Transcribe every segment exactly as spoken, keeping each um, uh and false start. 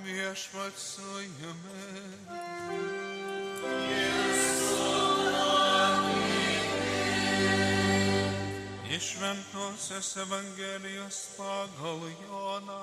Viešpats su jumis. Iš Šventosios Evangelijos pagal Joną.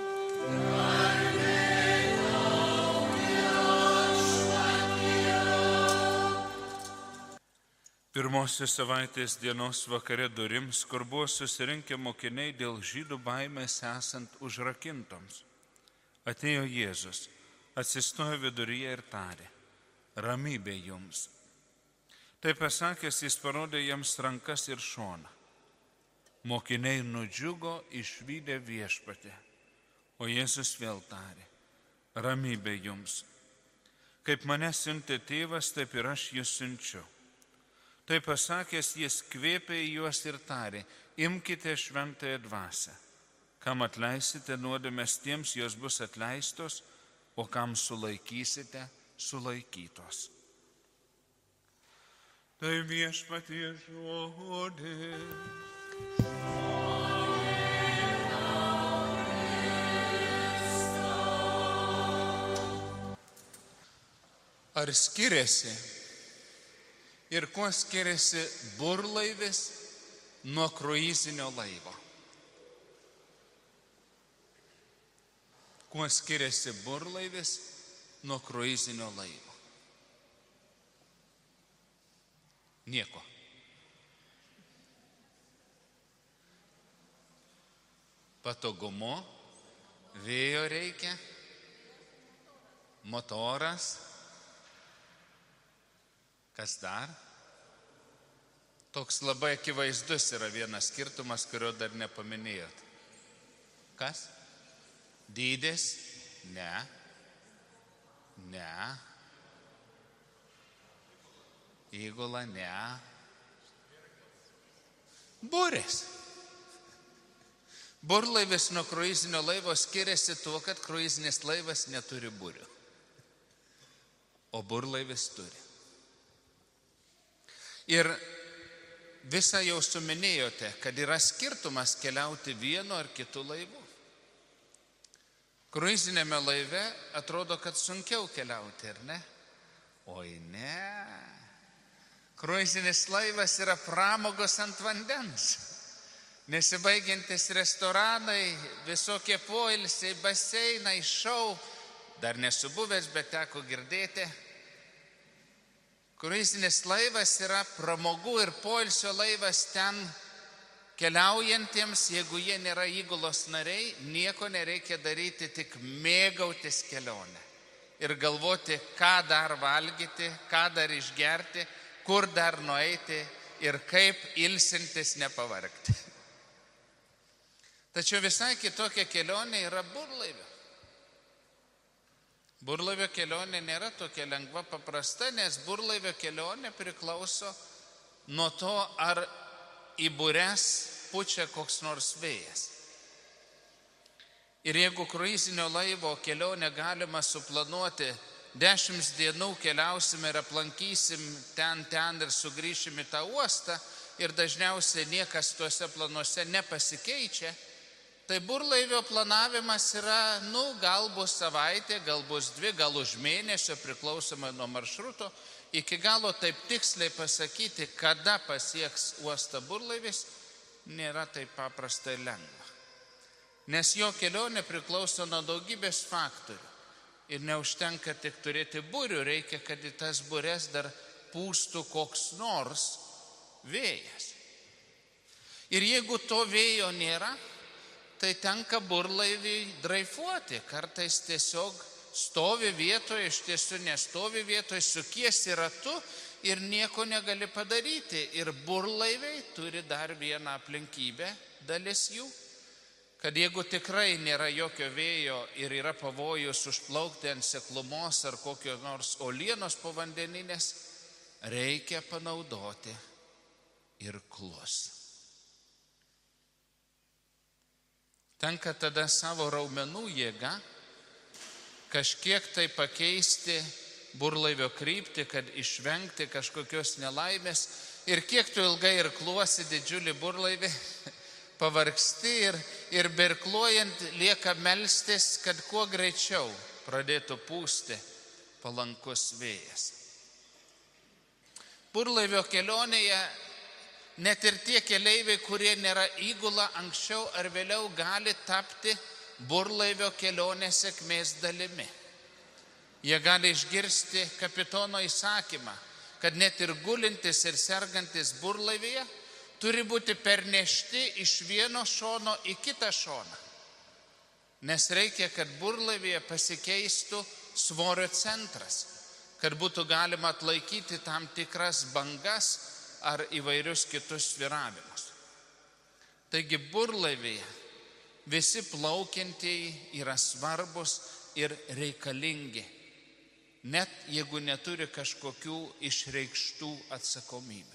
Pirmosios savaitės dienos vakare durims, kur buvo susirinkę mokiniai dėl žydų baimės esant užrakintoms, atėjo Jėzus, atsistojo viduryje ir tarė: ramybė jums. Tai pasakęs, jis parodė jiems rankas ir šoną. Mokiniai nudžiugo išvydę Viešpatį, o Jėzus vėl tarė: ramybė jums. Kaip mane siuntė tėvas, taip ir aš jus siunčiu. Tai pasakęs, jis kvėpė į juos ir tarė: imkite šventąją dvasią. Kam atleisite nuodėmes, tiems jos bus atleistos, o kam sulaikysite, sulaikytos. Tai Viešpaties žodis. Ar skiriasi ir kuo skiriasi burlaivis nuo kruizinio laivo? Kuo skiriasi burlaivis nuo kruizinio laivo? Nieko. Patogumu, vėjo reikia, motoras. Kas dar? Toks labai akivaizdus yra vienas skirtumas, kurio dar nepaminėjot. Kas? Dydis? Ne. Ne. Įgula? Ne. Buris. Burlaivis nuo kruizinio laivo skiriasi tuo, kad kruizinis laivas neturi burių, o burlaivis turi. Ir visą jau suminėjote, kad yra skirtumas keliauti vienu ar kitu laivu. Kruizinėme laive atrodo, kad sunkiau keliauti, ar ne? Oi ne. Kruizinis laivas yra pramogos ant vandens. Nesibaigiantis restoranai, visokie poilsiai, baseinai, šou. Dar nesu buvęs, bet teko girdėti. Kruizinis laivas yra pramogų ir poilsio laivas ten keliaujantiems, jeigu jie nėra įgulos nariai, nieko nereikia daryti, tik mėgautis kelionę. Ir galvoti, ką dar valgyti, ką dar išgerti, kur dar nueiti ir kaip ilsintis nepavargti. Tačiau visai kitokia kelionė yra burlaivio. Burlaivio kelionė nėra tokia lengva, paprasta, nes burlaivio kelionė priklauso nuo to, ar į bures pučia koks nors vėjas. Ir jeigu kruizinio laivo kelionę galima suplanuoti, dešimt dienų keliausim ir aplankysim ten, ten ir sugrįšim į tą uostą, ir dažniausiai niekas tuose planuose nepasikeičia, tai burlaivio planavimas yra, nu, gal bus savaitė, gal bus dvi, gal už mėnesio, priklausomai nuo maršruto. Iki galo taip tiksliai pasakyti, kada pasieks uostą burlaivis, nėra taip paprasta ir lengva. Nes jo kelionė priklauso nuo daugybės faktorių. Ir neužtenka tik turėti burių, reikia, kad į tas bures dar pūstų koks nors vėjas. Ir jeigu to vėjo nėra, tai tenka burlaiviui draifuoti. Kartais tiesiog stovi vietoje, iš tiesų nestovi vietoje, sukiesi ratu ir nieko negali padaryti. Ir burlaiviai turi dar vieną aplinkybę, dalis jų, kad jeigu tikrai nėra jokio vėjo ir yra pavojus užplaukti ant seklumos ar kokio nors uolienos povandeninės, reikia panaudoti irklus. Tenka tada savo raumenų jėga kažkiek tai pakeisti burlaivio kryptį, kad išvengti kažkokios nelaimės. Ir kiek tu ilgai irkluosi didžiulį burlaivį, pavargsti ir, ir berkluojant lieka melstis, kad kuo greičiau pradėtų pūsti palankus vėjas. Burlaivio kelionėje net ir tie keleiviai, kurie nėra įgula, anksčiau ar vėliau gali tapti burlaivio kelionės sėkmės dalimi. Jie gali išgirsti kapitono įsakymą, kad net ir gulintis ir sergantis burlaivyje turi būti pernešti iš vieno šono į kitą šoną. Nes reikia, kad burlaivyje pasikeistų svorio centras, kad būtų galima atlaikyti tam tikras bangas ar įvairius kitus sviravimus. Taigi burlaivyje visi plaukiantieji yra svarbus ir reikalingi, net jeigu neturi kažkokių išreikštų atsakomybių.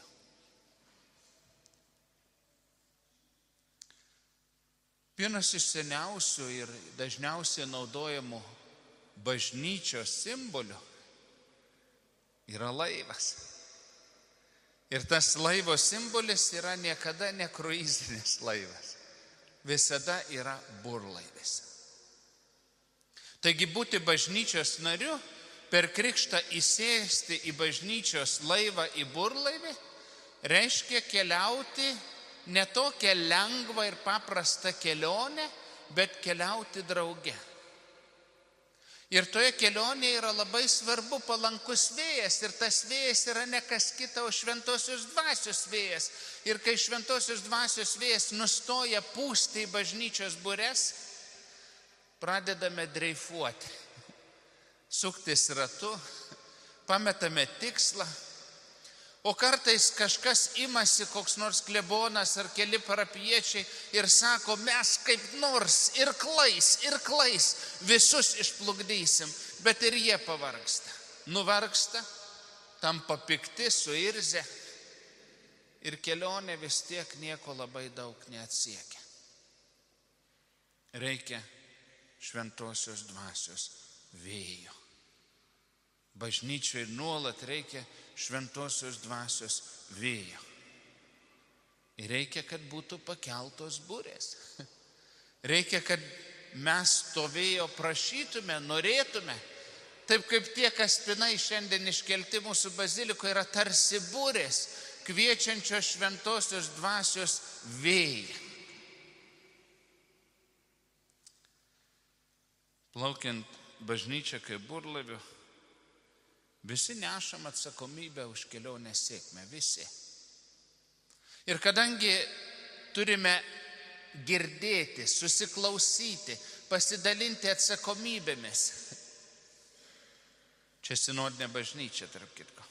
Vienas iš seniausių ir dažniausiai naudojamų bažnyčios simbolių yra laivas. Ir tas laivo simbolis yra niekada ne kruizinis laivas, visada yra burlaivis. Taigi būti bažnyčios nariu, per krikštą įsėsti į bažnyčios laivą į burlaivį, reiškia keliauti ne tokią lengvą ir paprastą kelionę, bet keliauti drauge. Ir toje kelionėje yra labai svarbu palankus vėjas, ir tas vėjas yra ne kas kita, o šventosios dvasios vėjas. Ir kai šventosios dvasios vėjas nustoja pūsti į bažnyčios bures, pradedame dreifuoti, suktis ratu, pametame tikslą, o kartais kažkas imasi, koks nors klebonas ar keli parapiečiai ir sako, mes kaip nors irklais, irklais visus išplukdysim, bet ir jie pavargsta. Nuvargsta, tampa pikti, suirzę ir kelionė vis tiek nieko labai daug neatsiekia. Reikia šventosios dvasios vėjo. Bažnyčiai nuolat reikia šventosios dvasios vėjo. Ir reikia, kad būtų pakeltos burės. Reikia, kad mes to vėjo prašytume, norėtume. Taip kaip tie kaspinai šiandien iškelti mūsų bazilikoje yra tarsi burės, kviečiančios šventosios dvasios vėją. Plaukiant bažnyčią kaip burlaiviu, visi nešam atsakomybę už kelionės sėkmę, visi. Ir kadangi turime girdėti, susiklausyti, pasidalinti atsakomybėmis, čia sinodinė bažnyčia, tarp kitko,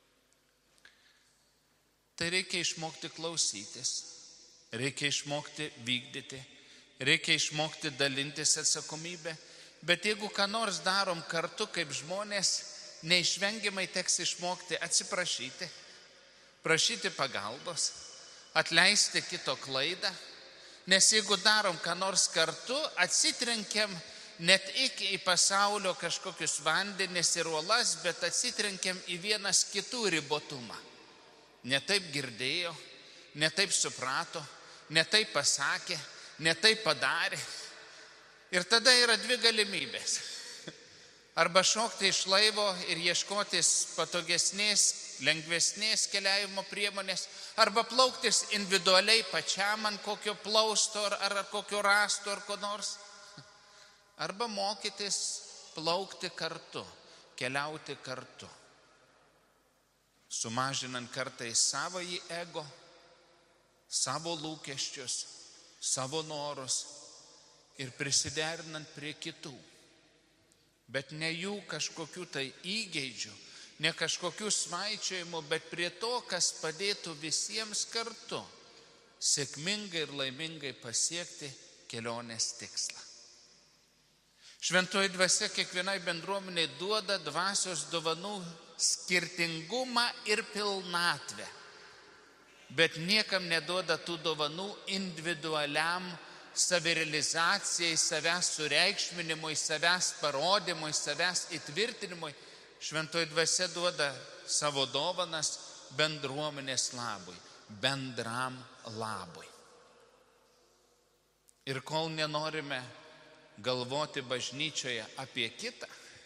tai reikia išmokti klausytis, reikia išmokti vykdyti, reikia išmokti dalintis atsakomybę, bet jeigu ką nors darom kartu kaip žmonės, neišvengiamai teks išmokti atsiprašyti, prašyti pagalbos, atleisti kito klaidą, nes jeigu darom ką nors kartu, atsitrenkiam net iki į pasaulio kažkokius vandenis ir uolas, bet atsitrenkiam į vienas kitų ribotumą. Ne taip girdėjo, ne taip suprato, ne taip pasakė, ne taip padarė. Ir tada yra dvi galimybės. Arba šokti iš laivo ir ieškotis patogesnės, lengvesnės keliavimo priemonės, arba plauktis individualiai pačiam ant kokio plausto ar, ar kokio rasto ar ko nors, arba mokytis plaukti kartu, keliauti kartu, sumažinant kartais savąjį ego, savo lūkesčius, savo norus ir prisiderinant prie kitų. Bet ne jų kažkokių tai įgeidžių, ne kažkokių svaičiojimų, bet prie to, kas padėtų visiems kartu sėkmingai ir laimingai pasiekti kelionės tikslą. Šventoji dvasia kiekvienai bendruomeniai duoda dvasios dovanų skirtingumą ir pilnatvę, bet niekam neduoda tų dovanų individualiam savirealizacijai, savęs sureikšminimui, savęs parodymui, savęs įtvirtinimui. Šventoji dvasia duoda savo dovanas bendruomenės labui, bendram labui. Ir kol nenorime galvoti bažnyčioje apie kitą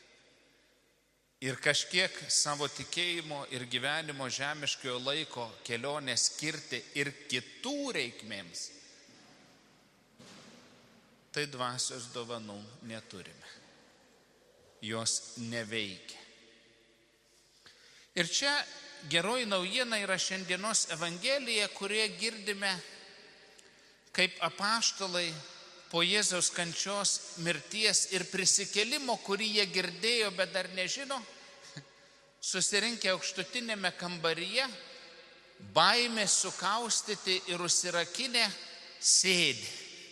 ir kažkiek savo tikėjimo ir gyvenimo žemiškojo laiko kelionę skirti ir kitų reikmėms, tai dvasios dovanų neturime. Jos neveikia. Ir čia geroji naujiena yra šiandienos Evangelija, kurioje girdime, kaip apaštalai po Jėzaus kančios, mirties ir prisikėlimo, kurį jie girdėjo, bet dar nežino, susirinkę aukštutinėme kambaryje, baimė sukaustyti ir užsirakinę, sėdi,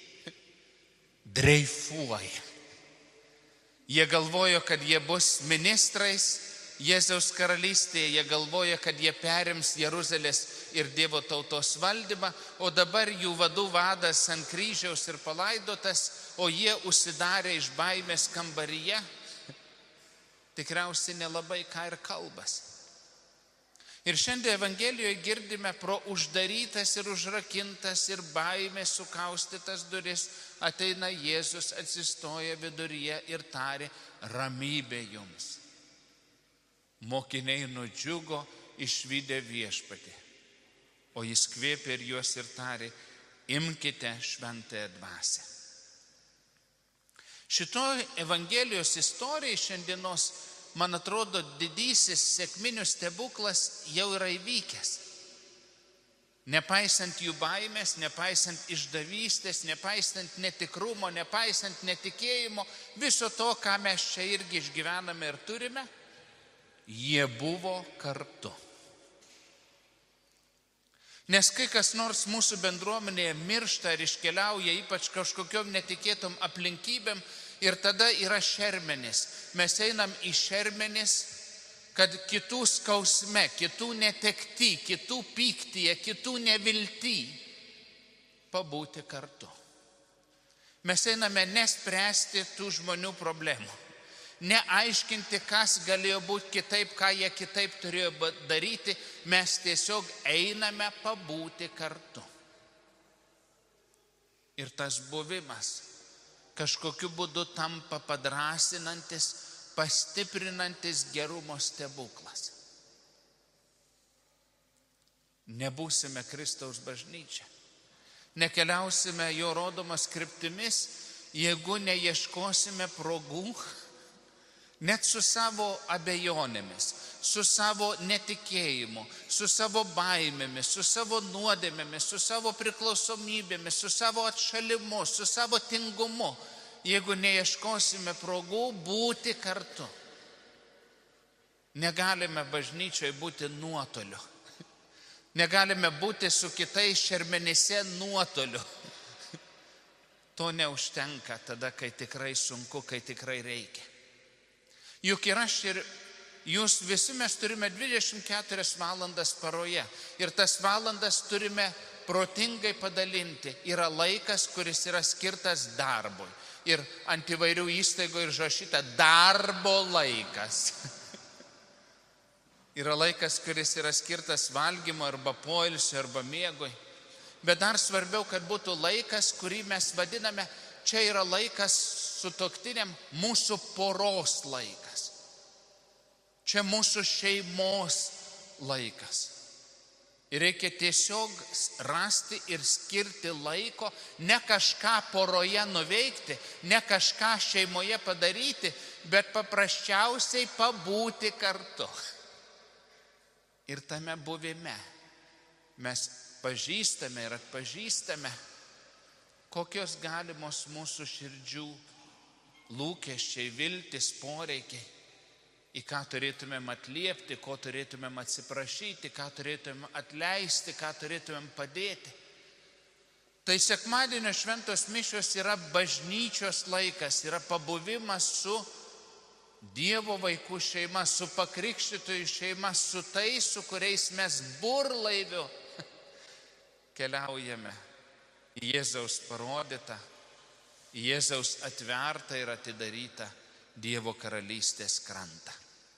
dreifuoja. Jie galvojo, kad jie bus ministrais Jėzaus karalystėje, jie galvoja, kad jie perims Jeruzalės ir Dievo tautos valdymą, o dabar jų vadų vadas ant kryžiaus ir palaidotas, o jie užsidarė iš baimės kambaryje, tikriausiai nelabai ką ir kalbas. Ir šiandien Evangelijoje girdime pro uždarytas ir užrakintas ir baimės sukaustytas duris ateina Jėzus, atsistoja viduryje ir tarė: ramybė jums. Mokiniai nudžiugo išvydę viešpatį, o jis kvėpė ir juos ir tarė: imkite šventąją dvasią. Šitoj Evangelijos istorijai šiandienos, man atrodo, didysis sekminių stebuklas jau yra įvykęs. Nepaisant jų baimės, nepaisant išdavystės, nepaisant netikrumo, nepaisant netikėjimo, viso to, ką mes čia irgi išgyvename ir turime, jie buvo kartu. Nes kai kas nors mūsų bendruomenėje miršta ar iškeliauja, ypač kažkokiom netikėtom aplinkybėm, ir tada yra šermenis. Mes einam į šermenis, kad kitų skausme, kitų netekty, kitų pyktyje, kitų nevilty pabūti kartu. Mes einame nespręsti tų žmonių problemų, neaiškinti, kas galėjo būti kitaip, ką jie kitaip turėjo daryti, mes tiesiog einame pabūti kartu. Ir tas buvimas kažkokiu būdu tampa padrasinantis, pastiprinantis gerumo stebuklas. Nebūsime Kristaus bažnyčia, nekeliausime jo rodomas kryptimis, jeigu neieškosime progų, net su savo abejonėmis, su savo netikėjimu, su savo baimėmis, su savo nuodėmėmis, su savo priklausomybėmis, su savo atšalimu, su savo tingumu, jeigu neieškosime progų būti kartu. Negalime bažnyčioje būti nuotoliu. Negalime būti su kitais šermenyse nuotoliu. To neužtenka tada, kai tikrai sunku, kai tikrai reikia. Juk ir aš ir jūs visi mes turime dvidešimt keturias valandas paroje. Ir tas valandas turime protingai padalinti. Yra laikas, kuris yra skirtas darbui. Ir ant įvairių įstaigų ir užrašyta darbo laikas. Yra laikas, kuris yra skirtas valgymo arba poilsio arba miegui. Bet dar svarbiau, kad būtų laikas, kurį mes vadiname, čia yra laikas sutuoktiniam, mūsų poros laikas. Čia mūsų šeimos laikas. Ir reikia tiesiog rasti ir skirti laiko, ne kažką poroje nuveikti, ne kažką šeimoje padaryti, bet paprasčiausiai pabūti kartu. Ir tame buvime mes pažįstame ir atpažįstame, kokios galimos mūsų širdžių lūkesčiai, viltis, poreikiai, į ką turėtumėm atliepti, ko turėtumėm atsiprašyti, ką turėtumėm atleisti, ką turėtumėm padėti. Tai sekmadienio šventos mišios yra bažnyčios laikas, yra pabuvimas su Dievo vaikų šeima, su pakrikštytojų šeima, su tais, su kuriais mes burlaiviu keliaujame į Jėzaus parodytą, į Jėzaus atvertą ir atidarytą Dievo karalystės krantą.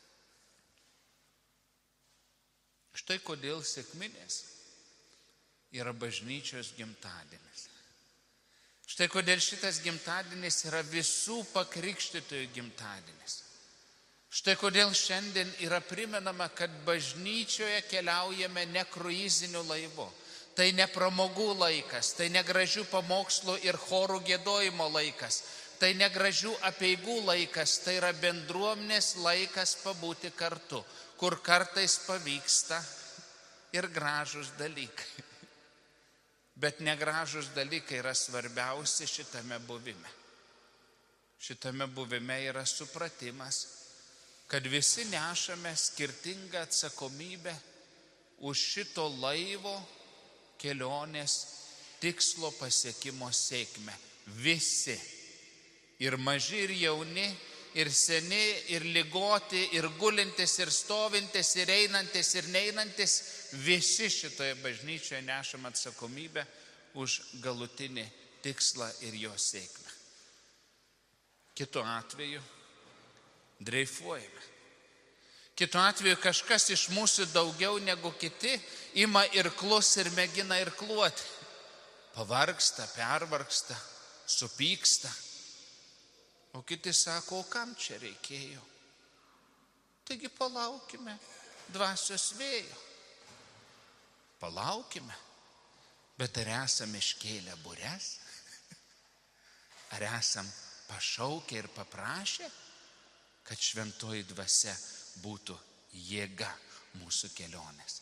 Štai kodėl sekminės yra bažnyčios gimtadienis. Štai kodėl šitas gimtadienis yra visų pakrikštytojų gimtadienis. Štai kodėl šiandien yra primenama, kad bažnyčioje keliaujame ne kruiziniu laivu. Tai ne pramogų laikas, tai ne gražių pamokslų ir chorų giedojimo laikas, tai ne gražių apeigų laikas, tai yra bendruomenės laikas pabūti kartu, kur kartais pavyksta ir gražus dalykai. Bet negražus dalykai yra svarbiausi šitame buvime. Šitame buvime yra supratimas, kad visi nešame skirtingą atsakomybę už šito laivo kelionės tikslo pasiekimo sėkmę. Visi. Ir maži, ir jauni, ir seni, ir ligoti, ir gulintis, ir stovintis, ir einantis, ir neinantis. Visi šitoje bažnyčioje nešam atsakomybę už galutinį tikslą ir jo sėkmę. Kitu atveju dreifuojame. Kitu atveju kažkas iš mūsų daugiau negu kiti ima irklus ir mėgina irkluoti. Pavargsta, pervargsta, supyksta. O kiti sako, o kam čia reikėjo? Taigi palaukime dvasios vėjo. Palaukime. Bet ar esame iškėlę bures? Ar esam pašaukę ir paprašę, kad šventoji dvasia būtų jėga mūsų kelionės?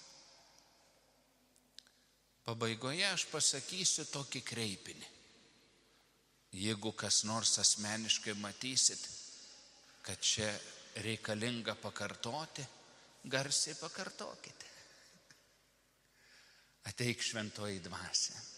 Pabaigoje aš pasakysiu tokį kreipinį. Jeigu kas nors asmeniškai matysit, kad čia reikalinga pakartoti, garsiai pakartokite. Ateik šventoji dvasia.